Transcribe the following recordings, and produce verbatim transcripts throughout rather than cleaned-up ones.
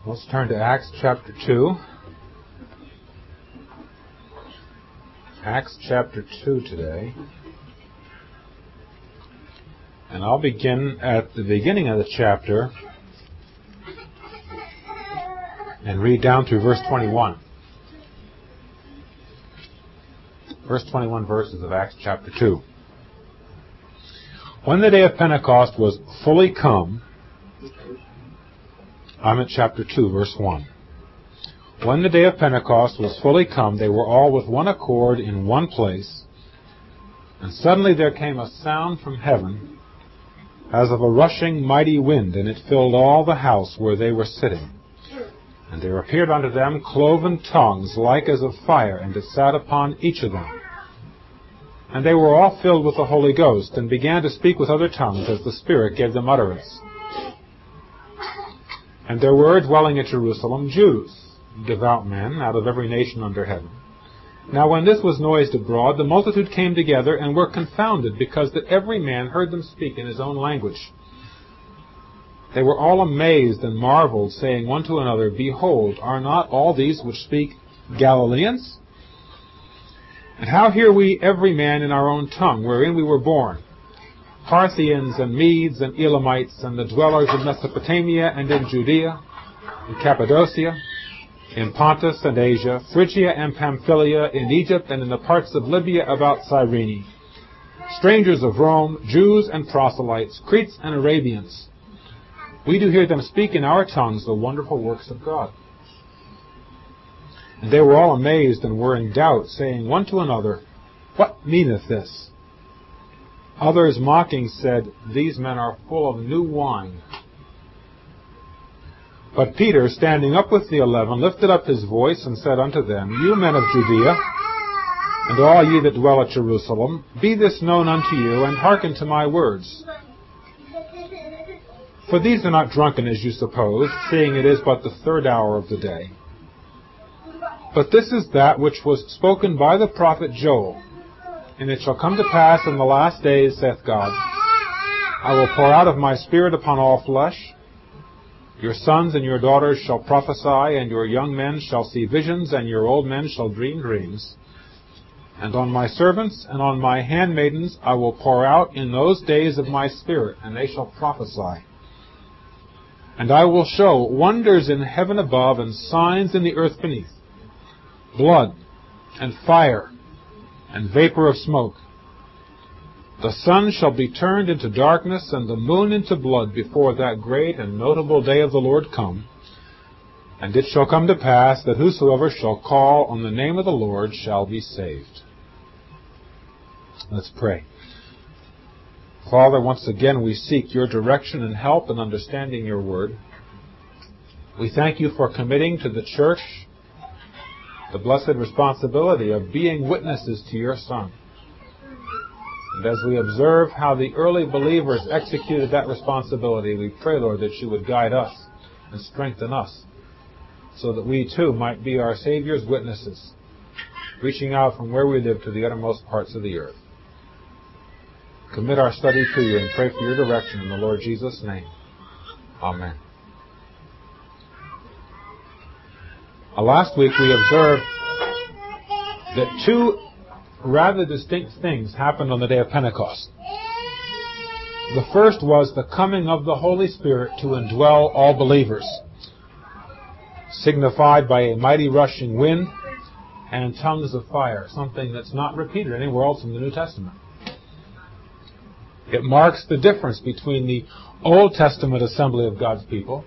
Let's turn to Acts chapter two. Acts chapter two today. And I'll begin at the beginning of the chapter and read down through verse twenty-one. Verse twenty-one verses of Acts chapter two. When the day of Pentecost was fully come, I'm at chapter two, verse one. When the day of Pentecost was fully come, they were all with one accord in one place, and suddenly there came a sound from heaven as of a rushing mighty wind, and it filled all the house where they were sitting. And there appeared unto them cloven tongues like as of fire, and it sat upon each of them. And they were all filled with the Holy Ghost, and began to speak with other tongues as the Spirit gave them utterance. And there were dwelling at Jerusalem Jews, devout men, out of every nation under heaven. Now when this was noised abroad, the multitude came together, and were confounded, because that every man heard them speak in his own language. They were all amazed and marveled, saying one to another, Behold, are not all these which speak Galileans? And how hear we every man in our own tongue, wherein we were born? Parthians and Medes and Elamites, and the dwellers in Mesopotamia and in Judea, in Cappadocia, in Pontus and Asia, Phrygia and Pamphylia, in Egypt and in the parts of Libya about Cyrene, strangers of Rome, Jews and proselytes, Cretes and Arabians. We do hear them speak in our tongues the wonderful works of God. And they were all amazed and were in doubt, saying one to another, What meaneth this? Others mocking said, These men are full of new wine. But Peter, standing up with the eleven, lifted up his voice and said unto them, You men of Judea, and all ye that dwell at Jerusalem, be this known unto you, and hearken to my words. For these are not drunken as you suppose, seeing it is but the third hour of the day. But this is that which was spoken by the prophet Joel. And it shall come to pass in the last days, saith God, I will pour out of my Spirit upon all flesh. Your sons and your daughters shall prophesy, and your young men shall see visions, and your old men shall dream dreams. And on my servants and on my handmaidens I will pour out in those days of my Spirit, and they shall prophesy. And I will show wonders in heaven above, and signs in the earth beneath, blood and fire and vapor of smoke. The sun shall be turned into darkness, and the moon into blood, before that great and notable day of the Lord come. And it shall come to pass that whosoever shall call on the name of the Lord shall be saved. Let's pray. Father, once again we seek your direction and help in understanding your word. We thank you for committing to the church the blessed responsibility of being witnesses to your Son. And as we observe how the early believers executed that responsibility, we pray, Lord, that you would guide us and strengthen us so that we too might be our Savior's witnesses, reaching out from where we live to the uttermost parts of the earth. Commit our study to you and pray for your direction in the Lord Jesus' name. Amen. Uh, last week we observed that two rather distinct things happened on the day of Pentecost. The first was the coming of the Holy Spirit to indwell all believers, signified by a mighty rushing wind and tongues of fire, something that's not repeated anywhere else in the New Testament. It marks the difference between the Old Testament assembly of God's people,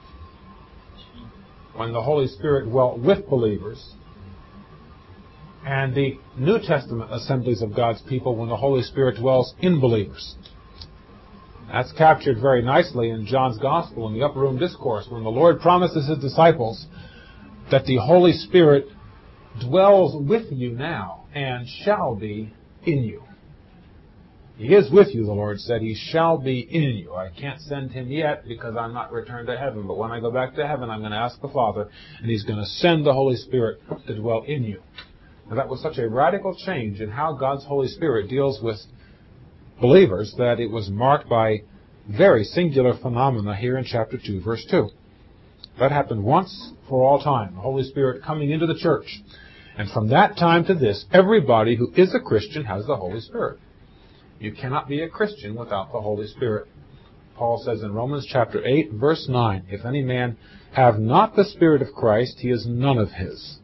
when the Holy Spirit dwelt with believers, and the New Testament assemblies of God's people when the Holy Spirit dwells in believers. That's captured very nicely in John's Gospel in the Upper Room Discourse, when the Lord promises his disciples that the Holy Spirit dwells with you now and shall be in you. He is with you, the Lord said. He shall be in you. I can't send him yet because I'm not returned to heaven. But when I go back to heaven, I'm going to ask the Father, and he's going to send the Holy Spirit to dwell in you. Now, that was such a radical change in how God's Holy Spirit deals with believers that it was marked by very singular phenomena here in chapter two, verse two. That happened once for all time, the Holy Spirit coming into the church. And from that time to this, everybody who is a Christian has the Holy Spirit. You cannot be a Christian without the Holy Spirit. Paul says in Romans chapter eight, verse nine, if any man have not the Spirit of Christ, he is none of his.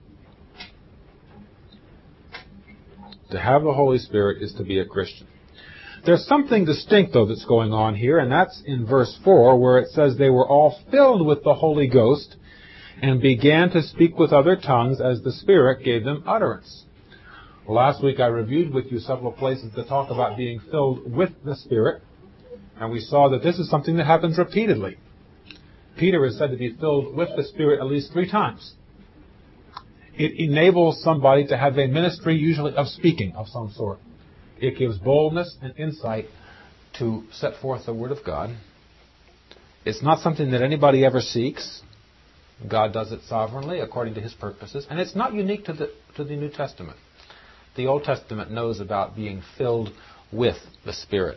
To have the Holy Spirit is to be a Christian. There's something distinct, though, that's going on here, and that's in verse four, where it says they were all filled with the Holy Ghost and began to speak with other tongues as the Spirit gave them utterance. Last week I reviewed with you several places that talk about being filled with the Spirit, and we saw that this is something that happens repeatedly. Peter is said to be filled with the Spirit at least three times. It enables somebody to have a ministry, usually of speaking of some sort. It gives boldness and insight to set forth the Word of God. It's not something that anybody ever seeks. God does it sovereignly according to His purposes. And it's not unique to the, to the New Testament. The Old Testament knows about being filled with the Spirit.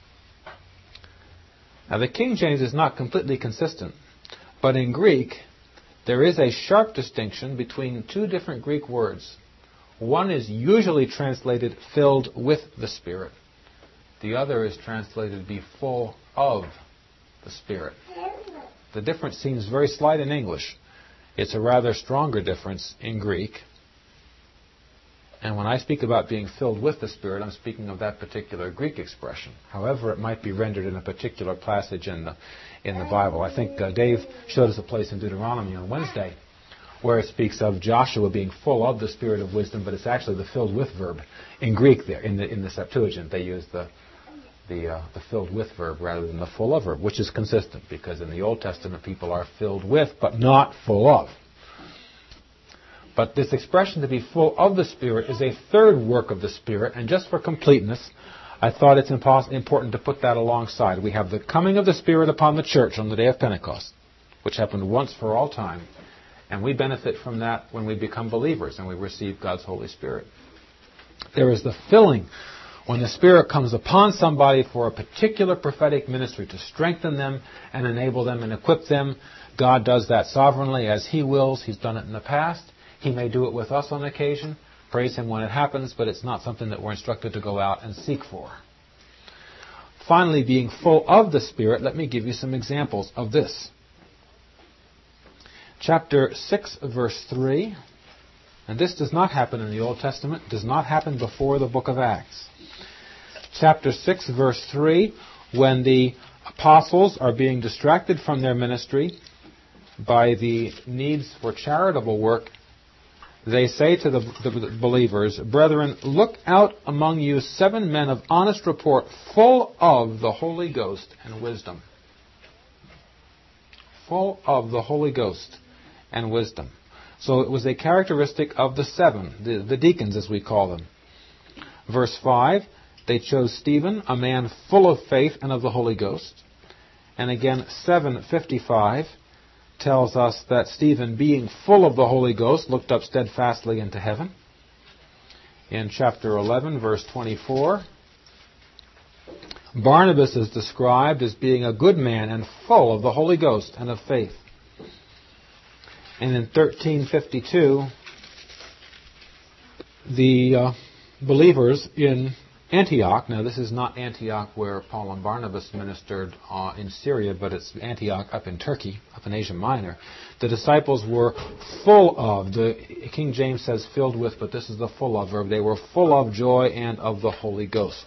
Now, the King James is not completely consistent, but in Greek, there is a sharp distinction between two different Greek words. One is usually translated filled with the Spirit. The other is translated be full of the Spirit. The difference seems very slight in English. It's a rather stronger difference in Greek. And when I speak about being filled with the Spirit, I'm speaking of that particular Greek expression. However, it might be rendered in a particular passage in the in the Bible. I think uh, Dave showed us a place in Deuteronomy on Wednesday where it speaks of Joshua being full of the Spirit of wisdom, but it's actually the filled with verb in Greek there. In the in the Septuagint, they use the the uh, the filled with verb rather than the full of verb, which is consistent because in the Old Testament people are filled with, but not full of. But this expression to be full of the Spirit is a third work of the Spirit, and just for completeness, I thought it's impos- important to put that alongside. We have the coming of the Spirit upon the church on the day of Pentecost, which happened once for all time, and we benefit from that when we become believers and we receive God's Holy Spirit. There is the filling when the Spirit comes upon somebody for a particular prophetic ministry to strengthen them and enable them and equip them. God does that sovereignly as He wills. He's done it in the past. He may do it with us on occasion. Praise Him when it happens, but it's not something that we're instructed to go out and seek for. Finally, being full of the Spirit, let me give you some examples of this. Chapter six, verse three. And this does not happen in the Old Testament, does not happen before the book of Acts. Chapter six, verse three, when the apostles are being distracted from their ministry by the needs for charitable work, they say to the, the believers, "Brethren, look out among you seven men of honest report, full of the Holy Ghost and wisdom." Full of the Holy Ghost and wisdom. So it was a characteristic of the seven, the, the deacons as we call them. Verse five, they chose Stephen, a man full of faith and of the Holy Ghost. And again, seven fifty-five tells us that Stephen, being full of the Holy Ghost, looked up steadfastly into heaven. In chapter eleven, verse twenty-four, Barnabas is described as being a good man and full of the Holy Ghost and of faith. And in thirteen fifty-two, the uh, believers in Antioch, now this is not Antioch where Paul and Barnabas ministered uh, in Syria, but it's Antioch up in Turkey, up in Asia Minor. The disciples were full of, the King James says filled with, but this is the full of verb. They were full of joy and of the Holy Ghost.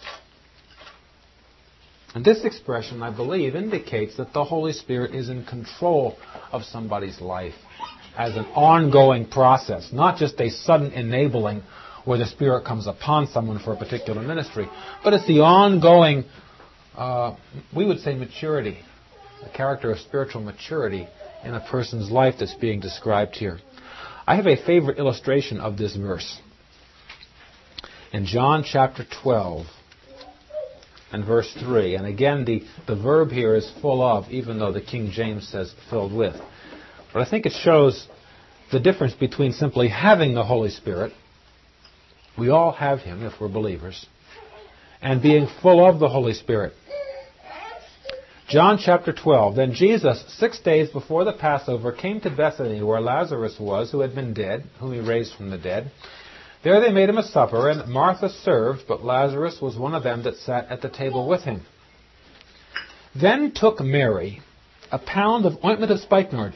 And this expression, I believe, indicates that the Holy Spirit is in control of somebody's life as an ongoing process, not just a sudden enabling where the Spirit comes upon someone for a particular ministry, but it's the ongoing, uh, we would say maturity, the character of spiritual maturity in a person's life that's being described here. I have a favorite illustration of this verse. In John chapter twelve and verse three, and again the, the verb here is full of, even though the King James says filled with. But I think it shows the difference between simply having the Holy Spirit, we all have Him if we're believers, and being full of the Holy Spirit. John chapter twelve. Then Jesus, six days before the Passover, came to Bethany, where Lazarus was, who had been dead, whom he raised from the dead. There they made him a supper, and Martha served, but Lazarus was one of them that sat at the table with him. Then took Mary a pound of ointment of spikenard,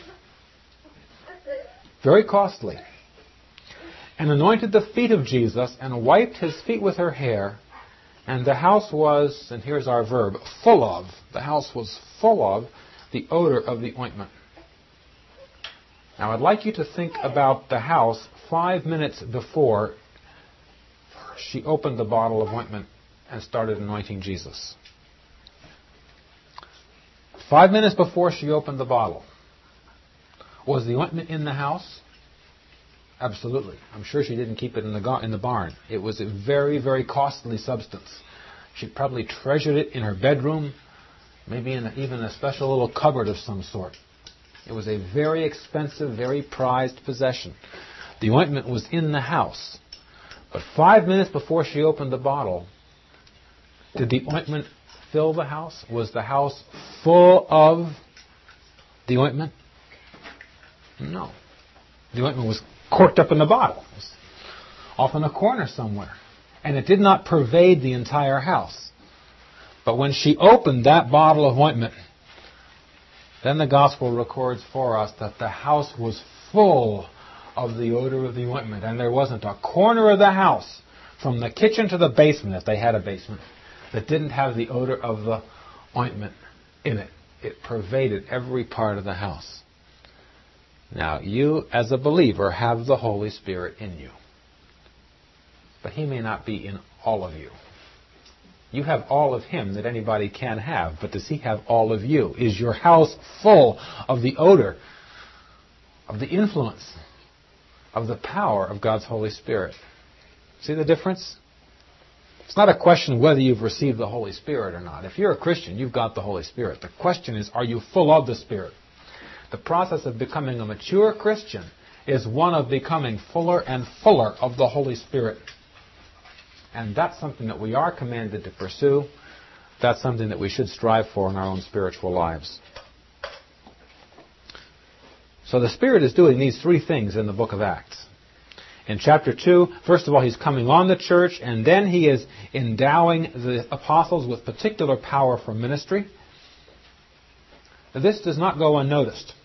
very costly, and anointed the feet of Jesus, and wiped his feet with her hair. And the house was, and here's our verb, full of, the house was full of the odor of the ointment. Now I'd like you to think about the house five minutes before she opened the bottle of ointment and started anointing Jesus. Five minutes before she opened the bottle. Was the ointment in the house? Absolutely. I'm sure she didn't keep it in the gar- in the barn. It was a very, very costly substance. She probably treasured it in her bedroom, maybe in a, even a special little cupboard of some sort. It was a very expensive, very prized possession. The ointment was in the house. But five minutes before she opened the bottle, did the ointment fill the house? Was the house full of the ointment? No. The ointment was corked up in the bottle. It was off in a corner somewhere. And it did not pervade the entire house. But when she opened that bottle of ointment, then the Gospel records for us that the house was full of the odor of the ointment. And there wasn't a corner of the house, from the kitchen to the basement, if they had a basement, that didn't have the odor of the ointment in it. It pervaded every part of the house. Now, you, as a believer, have the Holy Spirit in you. But He may not be in all of you. You have all of Him that anybody can have, but does He have all of you? Is your house full of the odor, of the influence, of the power of God's Holy Spirit? See the difference? It's not a question whether you've received the Holy Spirit or not. If you're a Christian, you've got the Holy Spirit. The question is, are you full of the Spirit? The process of becoming a mature Christian is one of becoming fuller and fuller of the Holy Spirit. And that's something that we are commanded to pursue. That's something that we should strive for in our own spiritual lives. So the Spirit is doing these three things in the book of Acts. In chapter two, first of all, He's coming on the church, and then He is endowing the apostles with particular power for ministry. This does not go unnoticed.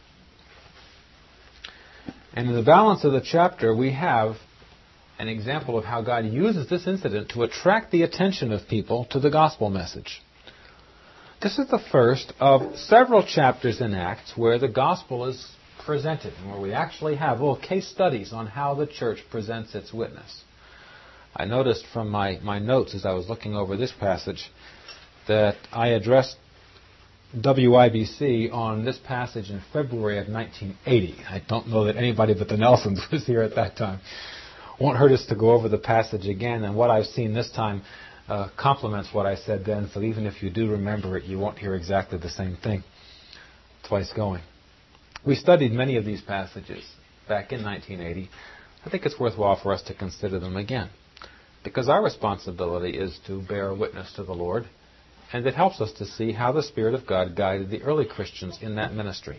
And in the balance of the chapter, we have an example of how God uses this incident to attract the attention of people to the gospel message. This is the first of several chapters in Acts where the gospel is presented, and where we actually have little case studies on how the church presents its witness. I noticed from my, my notes as I was looking over this passage that I addressed W I B C on this passage in February of nineteen eighty. I don't know that anybody but the Nelsons was here at that time. Won't hurt us to go over the passage again, and what I've seen this time uh, complements what I said then, so even if you do remember it, you won't hear exactly the same thing twice going. We studied many of these passages back in nineteen eighty. I think it's worthwhile for us to consider them again, because our responsibility is to bear witness to the Lord, and it helps us to see how the Spirit of God guided the early Christians in that ministry.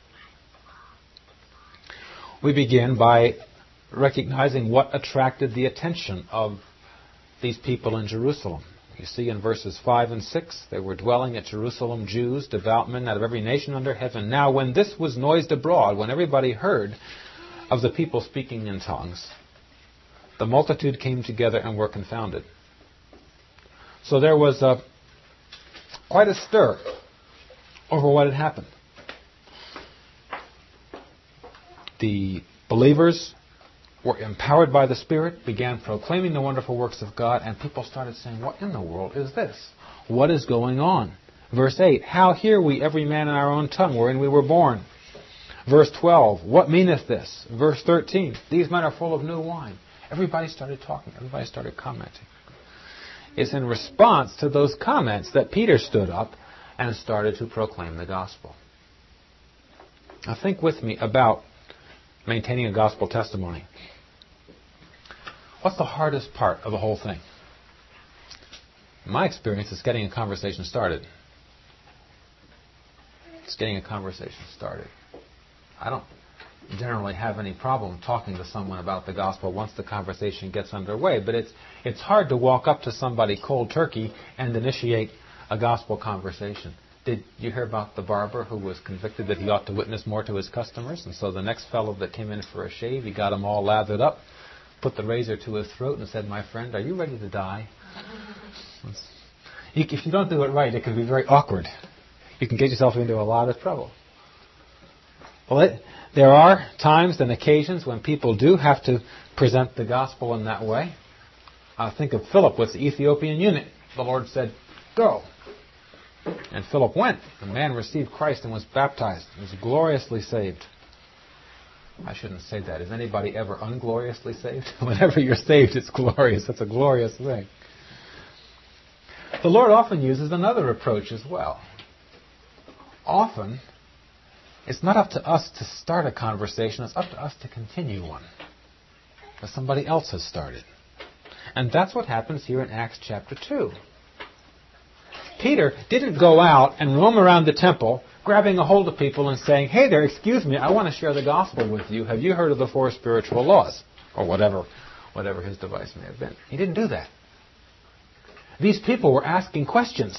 We begin by recognizing what attracted the attention of these people in Jerusalem. You see in verses five and six, they were dwelling at Jerusalem, Jews, devout men out of every nation under heaven. Now when this was noised abroad, when everybody heard of the people speaking in tongues, the multitude came together and were confounded. So there was a, quite a stir over what had happened. The believers were empowered by the Spirit, began proclaiming the wonderful works of God, and people started saying, what in the world is this? What is going on? Verse eight, how hear we every man in our own tongue wherein we were born? Verse twelve, what meaneth this? Verse thirteen, these men are full of new wine. Everybody started talking. Everybody started commenting. It's in response to those comments that Peter stood up and started to proclaim the gospel. Now think with me about maintaining a gospel testimony. What's the hardest part of the whole thing? In my experience, is getting a conversation started. It's getting a conversation started. I don't generally have any problem talking to someone about the gospel once the conversation gets underway, but it's it's hard to walk up to somebody cold turkey and initiate a gospel conversation. Did you hear about the barber who was convicted that he ought to witness more to his customers? And so the next fellow that came in for a shave, he got them all lathered up, put the razor to his throat and said, "My friend, are you ready to die?" If you don't do it right, it can be very awkward. You can get yourself into a lot of trouble. Well, it, there are times and occasions when people do have to present the gospel in that way. Uh, think of Philip with the Ethiopian eunuch. The Lord said, "Go." And Philip went. The man received Christ and was baptized. He was gloriously saved. I shouldn't say that. Is anybody ever ungloriously saved? Whenever you're saved, it's glorious. That's a glorious thing. The Lord often uses another approach as well. Often, it's not up to us to start a conversation. It's up to us to continue one that somebody else has started. And that's what happens here in Acts chapter two. Peter didn't go out and roam around the temple, grabbing a hold of people and saying, "Hey there, excuse me, I want to share the gospel with you. Have you heard of the four spiritual laws?" Or whatever, whatever his device may have been. He didn't do that. These people were asking questions.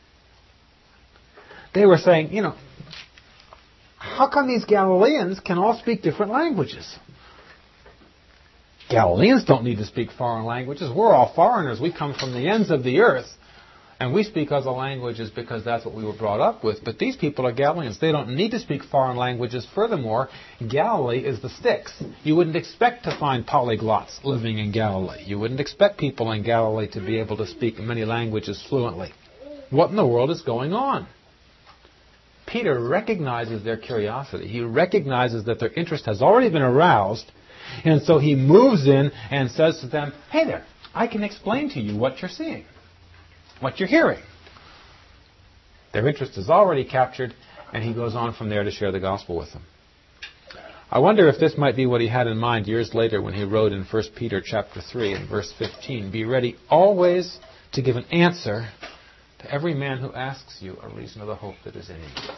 They were saying, you know, how come these Galileans can all speak different languages? Galileans don't need to speak foreign languages. We're all foreigners. We come from the ends of the earth. And we speak other languages because that's what we were brought up with. But these people are Galileans. They don't need to speak foreign languages. Furthermore, Galilee is the sticks. You wouldn't expect to find polyglots living in Galilee. You wouldn't expect people in Galilee to be able to speak many languages fluently. What in the world is going on? Peter recognizes their curiosity. He recognizes that their interest has already been aroused. And so he moves in and says to them, "Hey there, I can explain to you what you're seeing, what you're hearing." Their interest is already captured, and he goes on from there to share the gospel with them. I wonder if this might be what he had in mind years later when he wrote in First Peter chapter three and verse fifteen, "Be ready always to give an answer to every man who asks you a reason of the hope that is in you."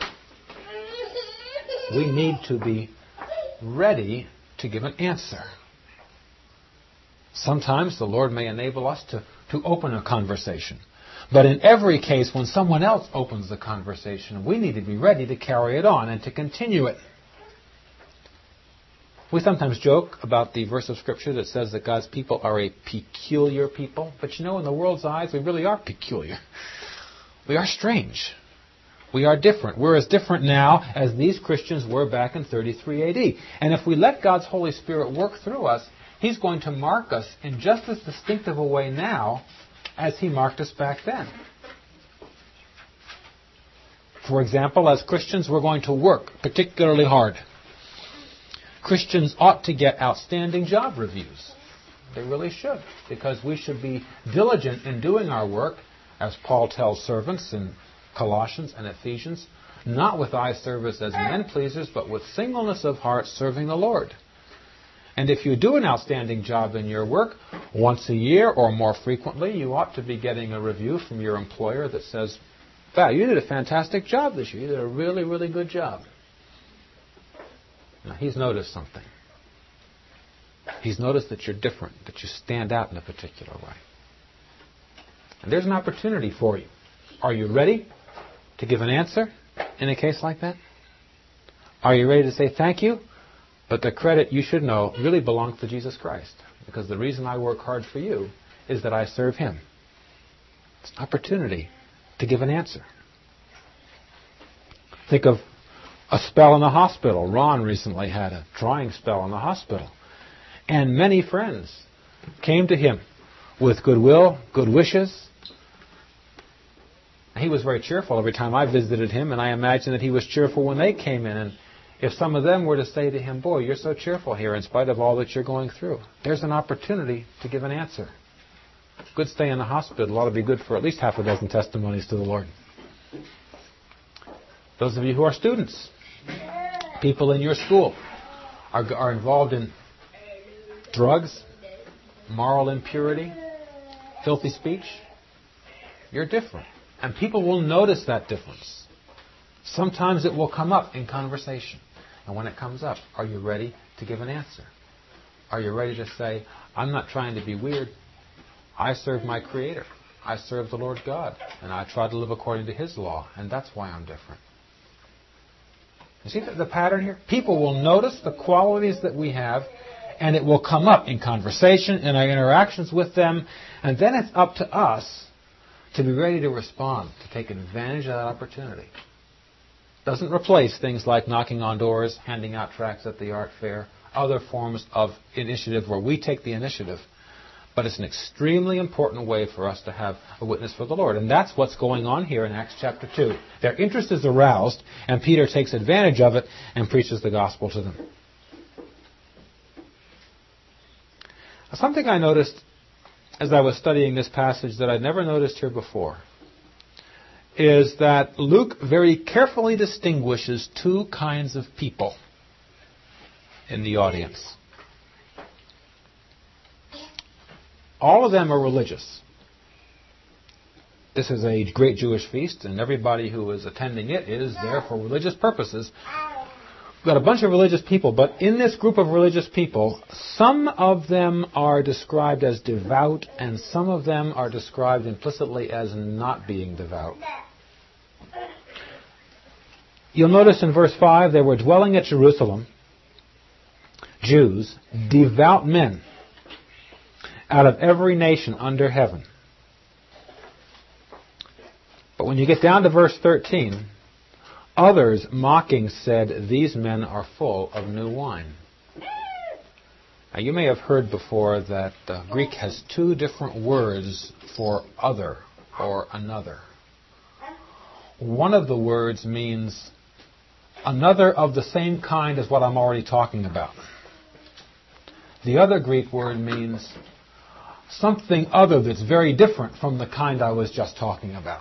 We need to be ready to give an answer. Sometimes the Lord may enable us to, to open a conversation. But in every case, when someone else opens the conversation, we need to be ready to carry it on and to continue it. We sometimes joke about the verse of Scripture that says that God's people are a peculiar people. But you know, in the world's eyes, we really are peculiar. We are strange. We are different. We're as different now as these Christians were back in thirty-three A D. And if we let God's Holy Spirit work through us, He's going to mark us in just as distinctive a way now as He marked us back then. For example, as Christians, we're going to work particularly hard. Christians ought to get outstanding job reviews. They really should, because we should be diligent in doing our work, as Paul tells servants in Colossians and Ephesians, not with eye service as men pleasers, but with singleness of heart, serving the Lord. And if you do an outstanding job in your work, once a year or more frequently, you ought to be getting a review from your employer that says, "Wow, you did a fantastic job this year. You did a really, really good job." Now, he's noticed something. He's noticed that you're different, that you stand out in a particular way. And there's an opportunity for you. Are you ready to give an answer in a case like that? Are you ready to say thank you? But the credit, you should know, really belongs to Jesus Christ. Because the reason I work hard for you is that I serve Him. It's an opportunity to give an answer. Think of a spell in the hospital. Ron recently had a trying spell in the hospital. And many friends came to him with goodwill, good wishes. He was very cheerful every time I visited him, and I imagine that he was cheerful when they came in. And if some of them were to say to him, "Boy, you're so cheerful here in spite of all that you're going through," there's an opportunity to give an answer. Good stay in the hospital ought to be good for at least half a dozen testimonies to the Lord. Those of you who are students, people in your school are, are involved in drugs, moral impurity, filthy speech. You're different. And people will notice that difference. Sometimes it will come up in conversation. And when it comes up, are you ready to give an answer? Are you ready to say, I'm not trying to be weird. I serve my Creator. I serve the Lord God. And I try to live according to His law. And that's why I'm different. You see the, the pattern here? People will notice the qualities that we have, and it will come up in conversation, in our interactions with them. And then it's up to us to be ready to respond, to take advantage of that opportunity. Doesn't replace things like knocking on doors, handing out tracts at the art fair, other forms of initiative where we take the initiative. But it's an extremely important way for us to have a witness for the Lord. And that's what's going on here in Acts chapter two. Their interest is aroused, and Peter takes advantage of it and preaches the gospel to them. Something I noticed as I was studying this passage that I'd never noticed here before is that Luke very carefully distinguishes two kinds of people in the audience. All of them are religious. This is a great Jewish feast, and everybody who is attending it is there for religious purposes. We've got a bunch of religious people, but in this group of religious people, some of them are described as devout, and some of them are described implicitly as not being devout. You'll notice in verse five, they were dwelling at Jerusalem, Jews, devout men, out of every nation under heaven. But when you get down to verse thirteen, others mocking said, these men are full of new wine. Now you may have heard before that uh, Greek has two different words for other or another. One of the words means another of the same kind as what I'm already talking about. The other Greek word means something other that's very different from the kind I was just talking about.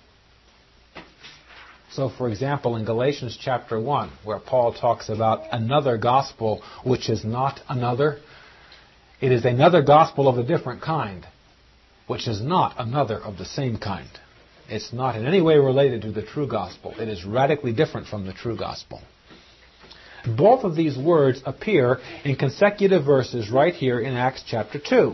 So, for example, in Galatians chapter one, where Paul talks about another gospel which is not another, it is another gospel of a different kind, which is not another of the same kind. It's not in any way related to the true gospel. It is radically different from the true gospel. Both of these words appear in consecutive verses right here in Acts chapter two.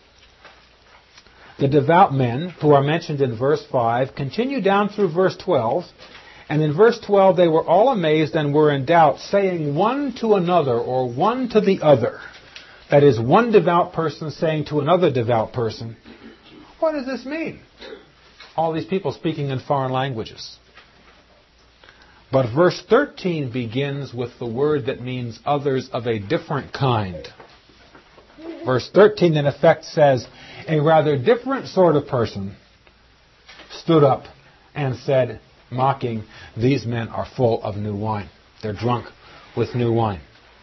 The devout men, who are mentioned in verse five, continue down through verse twelve, and in verse twelve they were all amazed and were in doubt, saying one to another, or one to the other. That is, one devout person saying to another devout person, what does this mean? All these people speaking in foreign languages. But verse thirteen begins with the word that means others of a different kind. Verse thirteen, in effect, says, a rather different sort of person stood up and said, mocking, these men are full of new wine. They're drunk with new wine.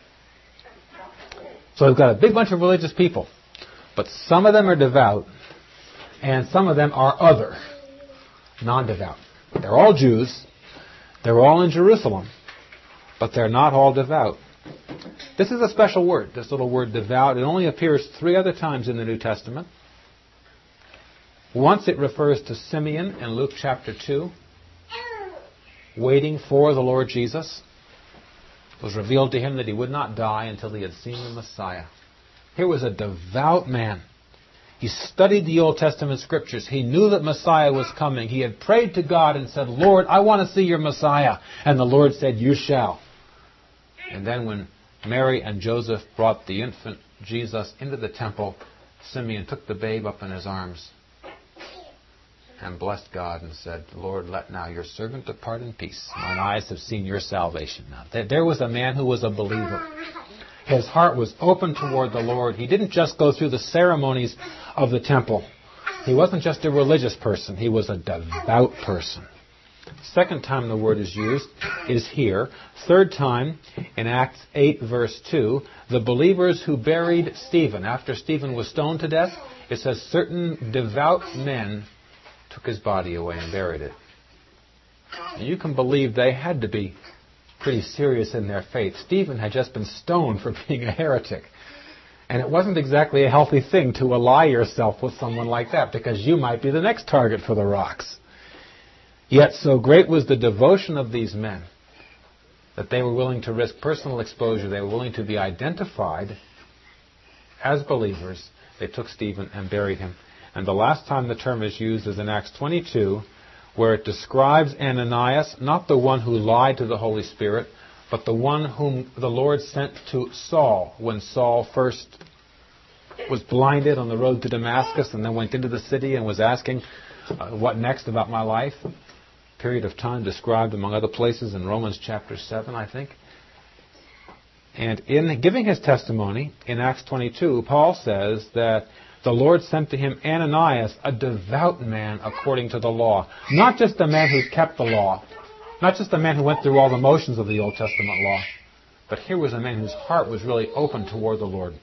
So we've got a big bunch of religious people, but some of them are devout, and some of them are other, non-devout. They're all Jews. They're all in Jerusalem, but they're not all devout. This is a special word, this little word devout. It only appears three other times in the New Testament. Once it refers to Simeon in Luke chapter two, waiting for the Lord Jesus. It was revealed to him that he would not die until he had seen the Messiah. Here was a devout man. He studied the Old Testament scriptures. He knew that Messiah was coming. He had prayed to God and said, Lord, I want to see your Messiah. And the Lord said, you shall. And then when Mary and Joseph brought the infant Jesus into the temple, Simeon took the babe up in his arms and blessed God and said, Lord, let now your servant depart in peace. Mine eyes have seen your salvation. Now, there was a man who was a believer. His heart was open toward the Lord. He didn't just go through the ceremonies of the temple. He wasn't just a religious person. He was a devout person. Second time the word is used is here. Third time in Acts eight verse two, the believers who buried Stephen. After Stephen was stoned to death, it says certain devout men took his body away and buried it. And you can believe they had to be pretty serious in their faith. Stephen had just been stoned for being a heretic. And it wasn't exactly a healthy thing to ally yourself with someone like that, because you might be the next target for the rocks. Yet so great was the devotion of these men that they were willing to risk personal exposure. They were willing to be identified as believers. They took Stephen and buried him. And the last time the term is used is in Acts twenty-two, where it describes Ananias, not the one who lied to the Holy Spirit, but the one whom the Lord sent to Saul when Saul first was blinded on the road to Damascus and then went into the city and was asking, uh, what next about my life? Period of time described among other places in Romans chapter seven, I think. And in giving his testimony in Acts twenty-two, Paul says that the Lord sent to him Ananias, a devout man according to the law. Not just a man who kept the law, not just a man who went through all the motions of the Old Testament law, but here was a man whose heart was really open toward the Lord.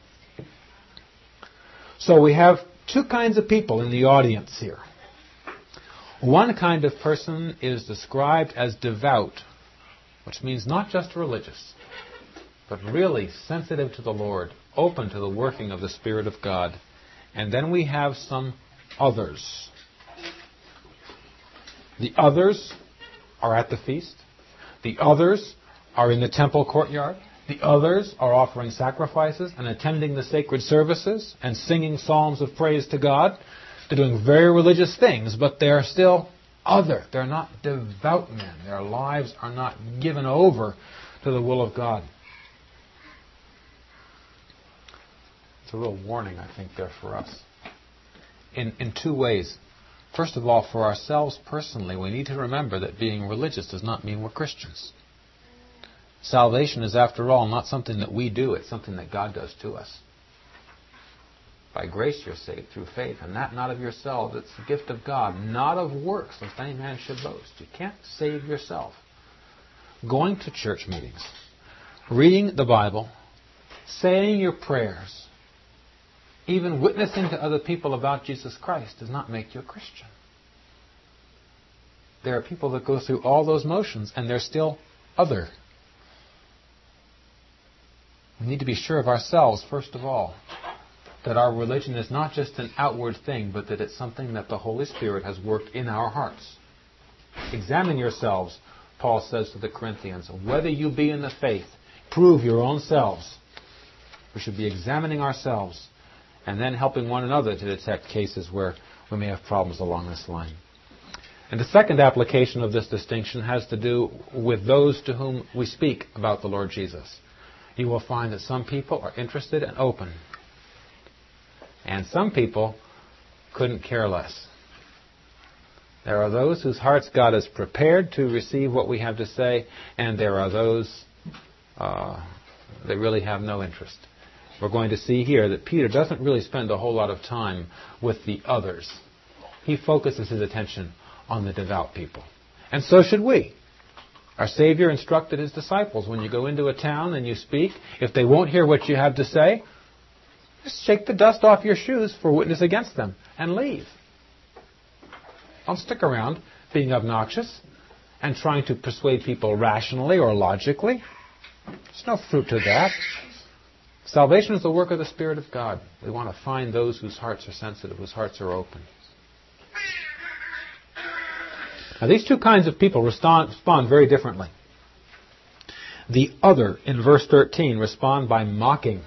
So we have two kinds of people in the audience here. One kind of person is described as devout, which means not just religious, but really sensitive to the Lord, open to the working of the Spirit of God. And then we have some others. The others are at the feast. The others are in the temple courtyard. The others are offering sacrifices and attending the sacred services and singing psalms of praise to God. They're doing very religious things, but they're still other. They're not devout men. Their lives are not given over to the will of God. It's a real warning, I think, there for us. In, in two ways. First of all, for ourselves personally, we need to remember that being religious does not mean we're Christians. Salvation is, after all, not something that we do. It's something that God does to us. By grace you're saved through faith, and that not of yourselves. It's the gift of God, not of works, lest any man should boast. You can't save yourself. Going to church meetings, reading the Bible, saying your prayers, even witnessing to other people about Jesus Christ does not make you a Christian. There are people that go through all those motions and they're still other. We need to be sure of ourselves, first of all, that our religion is not just an outward thing, but that it's something that the Holy Spirit has worked in our hearts. Examine yourselves, Paul says to the Corinthians, whether you be in the faith, prove your own selves. We should be examining ourselves and then helping one another to detect cases where we may have problems along this line. And the second application of this distinction has to do with those to whom we speak about the Lord Jesus. You will find that some people are interested and open, and some people couldn't care less. There are those whose hearts God is prepared to receive what we have to say, and there are those uh, that really have no interest. We're going to see here that Peter doesn't really spend a whole lot of time with the others. He focuses his attention on the devout people. And so should we. Our Savior instructed his disciples, when you go into a town and you speak, if they won't hear what you have to say, just shake the dust off your shoes for witness against them and leave. Don't stick around being obnoxious and trying to persuade people rationally or logically. There's no fruit to that. Salvation is the work of the Spirit of God. We want to find those whose hearts are sensitive, whose hearts are open. Now, these two kinds of people respond, respond very differently. The other, in verse thirteen, respond by mocking.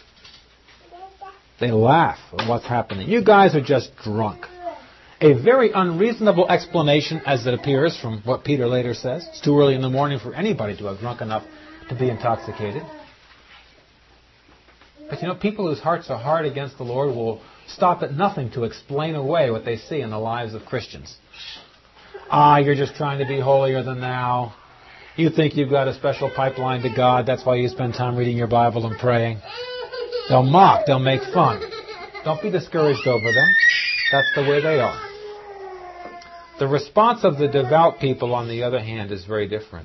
They laugh at what's happening. You guys are just drunk. A very unreasonable explanation, as it appears from what Peter later says. It's too early in the morning for anybody to have drunk enough to be intoxicated. But you know, people whose hearts are hard against the Lord will stop at nothing to explain away what they see in the lives of Christians. Ah, you're just trying to be holier than thou. You think you've got a special pipeline to God. That's why you spend time reading your Bible and praying. They'll mock. They'll make fun. Don't be discouraged over them. That's the way they are. The response of the devout people, on the other hand, is very different.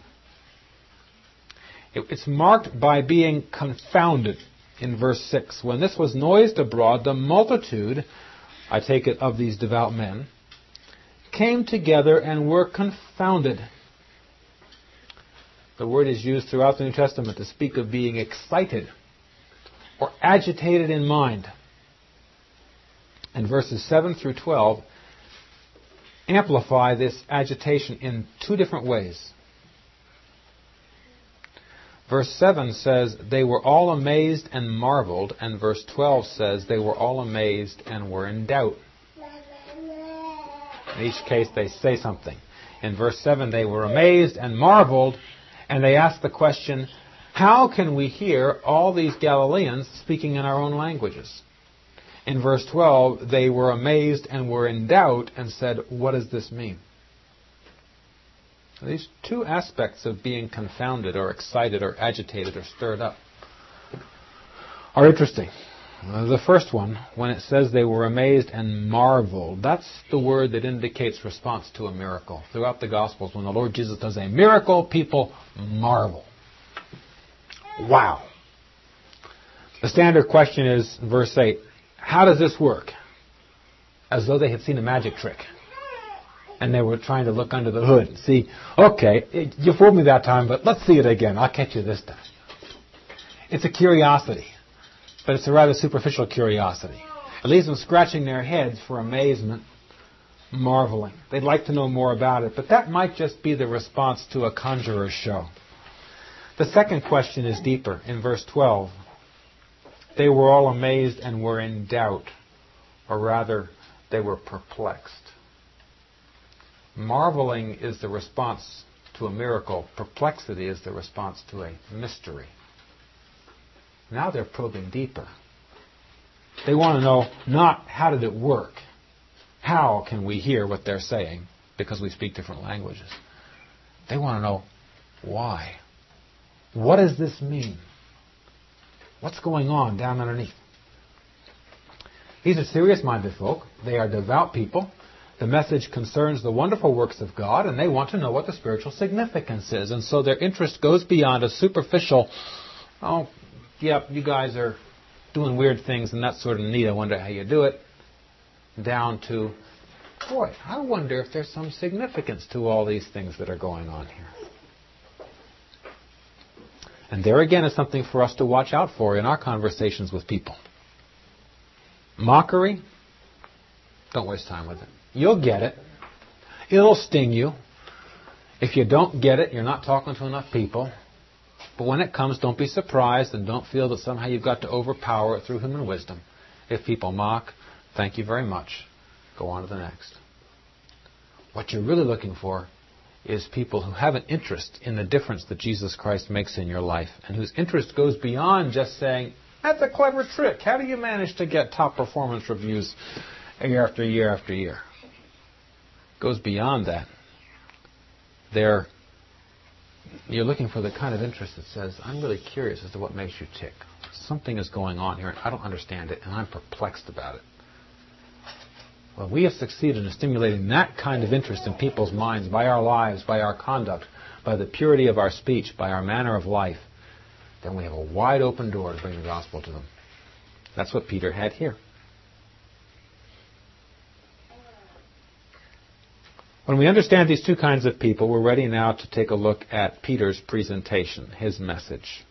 It's marked by being confounded. In verse six, when this was noised abroad, the multitude, I take it of these devout men, came together and were confounded. The word is used throughout the New Testament to speak of being excited or agitated in mind. In verses seven through twelve, amplify this agitation in two different ways. Verse seven says, they were all amazed and marveled, and verse twelve says, they were all amazed and were in doubt. In each case, they say something. In verse seven, they were amazed and marveled, and they asked the question, how can we hear all these Galileans speaking in our own languages? In verse twelve, they were amazed and were in doubt and said, what does this mean? These two aspects of being confounded or excited or agitated or stirred up are interesting. Uh, the first one, when it says they were amazed and marveled, that's the word that indicates response to a miracle. Throughout the Gospels, when the Lord Jesus does a miracle, people marvel. Wow. The standard question is, verse eight, how does this work? As though they had seen a magic trick. And they were trying to look under the hood and see, okay, it, you fooled me that time, but let's see it again. I'll catch you this time. It's a curiosity, but it's a rather superficial curiosity. It leaves them scratching their heads for amazement, marveling. They'd like to know more about it, but that might just be the response to a conjurer's show. The second question is deeper in verse twelve. They were all amazed and were in doubt, or rather, they were perplexed. Marveling is the response to a miracle. Perplexity is the response to a mystery. Now they're probing deeper. They want to know not how did it work, how can we hear what they're saying because we speak different languages. They want to know why. What does this mean? What's going on down underneath? These are serious-minded folk. They are devout people. The message concerns the wonderful works of God, and they want to know what the spiritual significance is. And so their interest goes beyond a superficial, oh, yep, you guys are doing weird things, and that's sort of neat. I wonder how you do it. Down to, boy, I wonder if there's some significance to all these things that are going on here. And there again is something for us to watch out for in our conversations with people. Mockery, don't waste time with it. You'll get it. It'll sting you. If you don't get it, you're not talking to enough people. But when it comes, don't be surprised and don't feel that somehow you've got to overpower it through human wisdom. If people mock, thank you very much. Go on to the next. What you're really looking for is people who have an interest in the difference that Jesus Christ makes in your life and whose interest goes beyond just saying, that's a clever trick. How do you manage to get top performance reviews year after year after year? Goes beyond that. They're, you're looking for the kind of interest that says, I'm really curious as to what makes you tick. Something is going on here, and I don't understand it, and I'm perplexed about it. Well, we have succeeded in stimulating that kind of interest in people's minds by our lives, by our conduct, by the purity of our speech, by our manner of life. Then we have a wide open door to bring the gospel to them. That's what Peter had here. When we understand these two kinds of people, we're ready now to take a look at Peter's presentation, his message.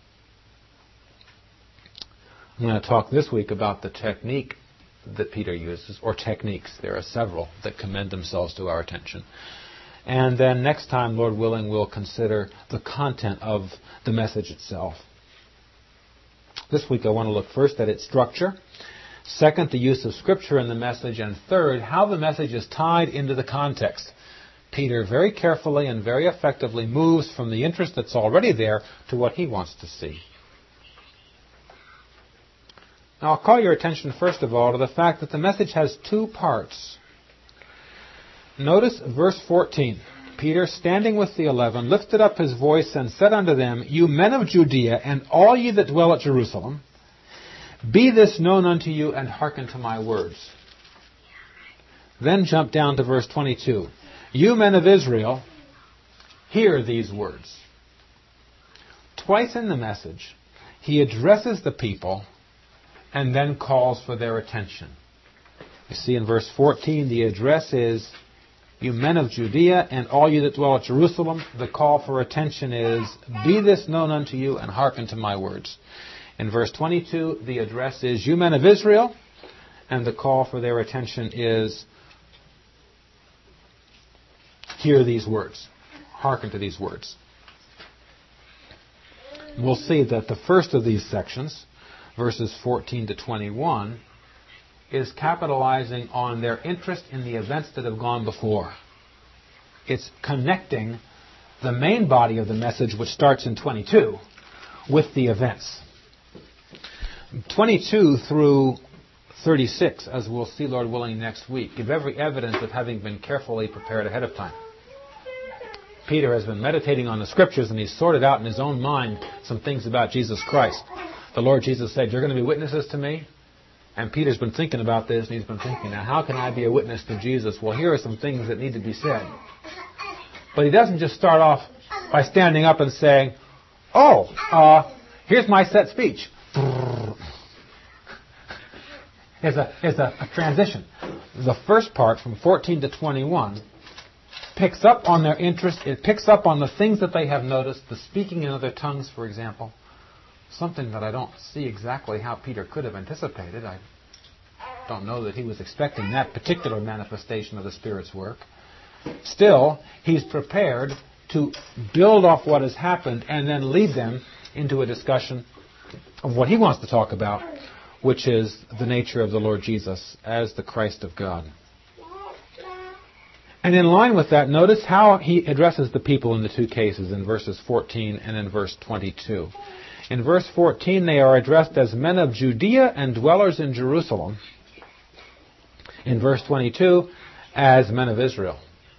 I'm going to talk this week about the technique that Peter uses, or techniques. There are several that commend themselves to our attention. And then next time, Lord willing, we'll consider the content of the message itself. This week I want to look first at its structure. Second, the use of Scripture in the message. And third, how the message is tied into the context. Peter very carefully and very effectively moves from the interest that's already there to what he wants to see. Now, I'll call your attention first of all to the fact that the message has two parts. Notice verse fourteen. Peter, standing with the eleven, lifted up his voice and said unto them, You men of Judea, and all ye that dwell at Jerusalem, be this known unto you, and hearken to my words. Then jump down to verse twenty-two. You men of Israel, hear these words. Twice in the message, he addresses the people and then calls for their attention. You see in verse fourteen, the address is, You men of Judea and all you that dwell at Jerusalem. The call for attention is, Be this known unto you and hearken to my words. In verse twenty-two, the address is, You men of Israel, and the call for their attention is, hear these words, hearken to these words. We'll see that the first of these sections, verses fourteen to twenty-one, is capitalizing on their interest in the events that have gone before. It's connecting the main body of the message, which starts in twenty-two, with the events. twenty-two through thirty-six, as we'll see, Lord willing, next week, give every evidence of having been carefully prepared ahead of time. Peter has been meditating on the Scriptures, and he's sorted out in his own mind some things about Jesus Christ. The Lord Jesus said, "You're going to be witnesses to me." And Peter's been thinking about this, and he's been thinking, now how can I be a witness to Jesus? Well, here are some things that need to be said. But he doesn't just start off by standing up and saying, oh, uh, here's my set speech. It's a, it's a, a transition. The first part, from fourteen to twenty-one, picks up on their interest. It picks up on the things that they have noticed, the speaking in other tongues, for example. Something that I don't see exactly how Peter could have anticipated. I don't know that he was expecting that particular manifestation of the Spirit's work. Still, he's prepared to build off what has happened and then lead them into a discussion of what he wants to talk about, which is the nature of the Lord Jesus as the Christ of God. And in line with that, notice how he addresses the people in the two cases, in verses fourteen and in verse twenty-two. In verse fourteen, they are addressed as men of Judea and dwellers in Jerusalem. In verse twenty-two, as men of Israel.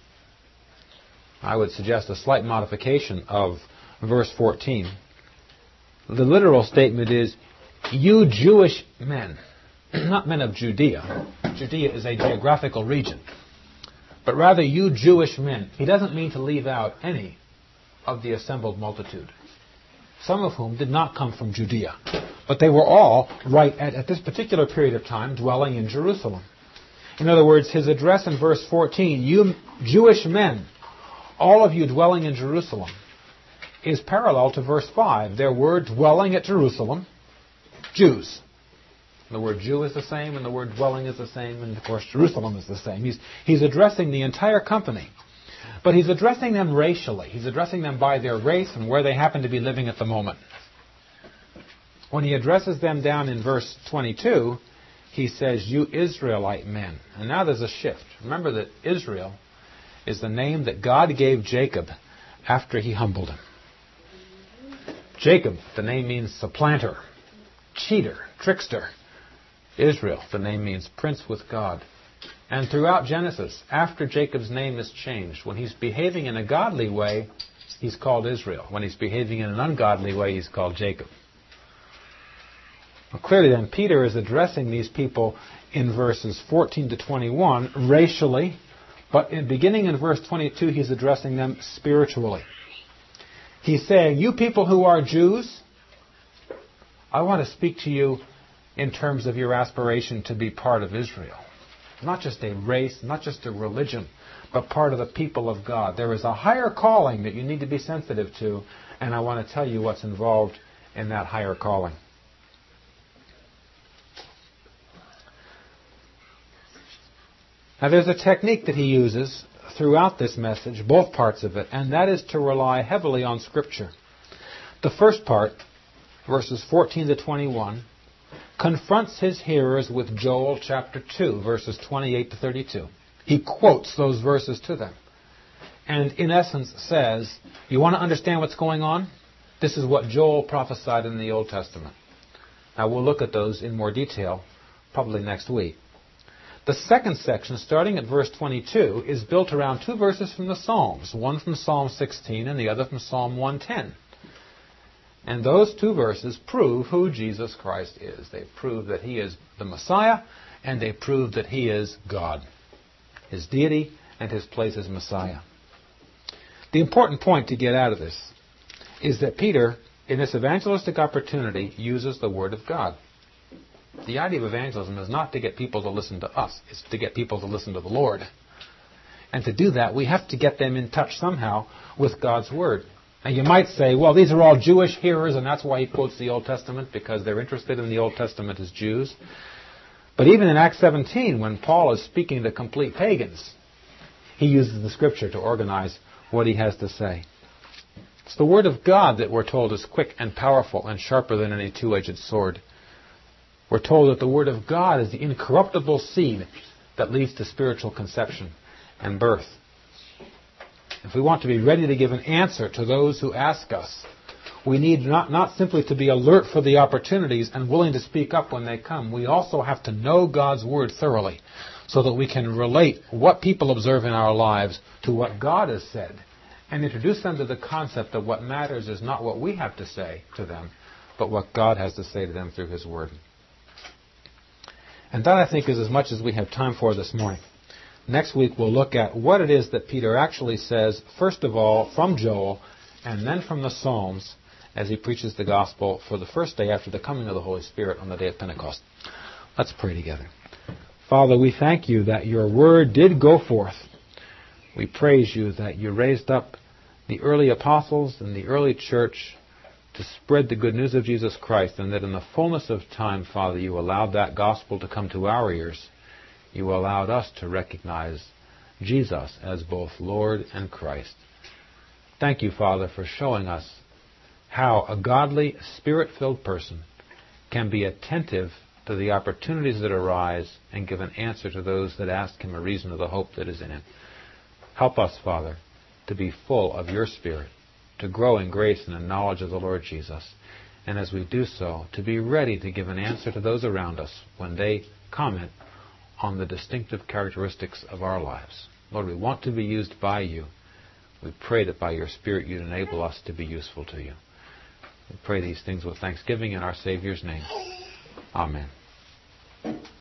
I would suggest a slight modification of verse fourteen. The literal statement is, you Jewish men, not men of Judea. Judea is a geographical region. But rather, you Jewish men. He doesn't mean to leave out any of the assembled multitude, some of whom did not come from Judea. But they were all, right at, at this particular period of time, dwelling in Jerusalem. In other words, his address in verse fourteen, you Jewish men, all of you dwelling in Jerusalem, is parallel to verse five. There were dwelling at Jerusalem Jews. The word Jew is the same, and the word dwelling is the same, and of course Jerusalem is the same. He's, he's addressing the entire company. But he's addressing them racially. He's addressing them by their race and where they happen to be living at the moment. When he addresses them down in verse twenty-two, he says, you Israelite men. And now there's a shift. Remember that Israel is the name that God gave Jacob after he humbled him. Jacob, the name means supplanter, cheater, trickster. Israel, the name means prince with God. And throughout Genesis, after Jacob's name is changed, when he's behaving in a godly way, he's called Israel. When he's behaving in an ungodly way, he's called Jacob. Well, clearly then, Peter is addressing these people in verses fourteen to twenty-one racially, but in beginning in verse twenty-two, he's addressing them spiritually. He's saying, you people who are Jews, I want to speak to you in terms of your aspiration to be part of Israel. Not just a race, not just a religion, but part of the people of God. There is a higher calling that you need to be sensitive to, and I want to tell you what's involved in that higher calling. Now there's a technique that he uses throughout this message, both parts of it, and that is to rely heavily on Scripture. The first part, verses fourteen to twenty-one, confronts his hearers with Joel chapter two, verses twenty-eight to thirty-two. He quotes those verses to them. And in essence says, you want to understand what's going on? This is what Joel prophesied in the Old Testament. Now we'll look at those in more detail, probably next week. The second section, starting at verse twenty-two, is built around two verses from the Psalms, one from Psalm sixteen and the other from Psalm one ten. And those two verses prove who Jesus Christ is. They prove that he is the Messiah, and they prove that he is God, his deity and his place as Messiah. The important point to get out of this is that Peter, in this evangelistic opportunity, uses the Word of God. The idea of evangelism is not to get people to listen to us. It's to get people to listen to the Lord. And to do that, we have to get them in touch somehow with God's Word. Now you might say, well, these are all Jewish hearers, and that's why he quotes the Old Testament, because they're interested in the Old Testament as Jews. But even in Acts seventeen, when Paul is speaking to complete pagans, he uses the Scripture to organize what he has to say. It's the Word of God that we're told is quick and powerful and sharper than any two-edged sword. We're told that the Word of God is the incorruptible seed that leads to spiritual conception and birth. If we want to be ready to give an answer to those who ask us, we need not, not simply to be alert for the opportunities and willing to speak up when they come. We also have to know God's Word thoroughly so that we can relate what people observe in our lives to what God has said and introduce them to the concept that what matters is not what we have to say to them, but what God has to say to them through His Word. And that, I think, is as much as we have time for this morning. Next week we'll look at what it is that Peter actually says, first of all, from Joel, and then from the Psalms, as he preaches the gospel for the first day after the coming of the Holy Spirit on the day of Pentecost. Let's pray together. Father, we thank you that your word did go forth. We praise you that you raised up the early apostles and the early church to spread the good news of Jesus Christ, and that in the fullness of time, Father, you allowed that gospel to come to our ears. You allowed us to recognize Jesus as both Lord and Christ. Thank you, Father, for showing us how a godly, Spirit-filled person can be attentive to the opportunities that arise and give an answer to those that ask him a reason of the hope that is in him. Help us, Father, to be full of your Spirit, to grow in grace and in knowledge of the Lord Jesus, and as we do so, to be ready to give an answer to those around us when they comment on the distinctive characteristics of our lives. Lord, we want to be used by you. We pray that by your Spirit you'd enable us to be useful to you. We pray these things with thanksgiving in our Savior's name. Amen.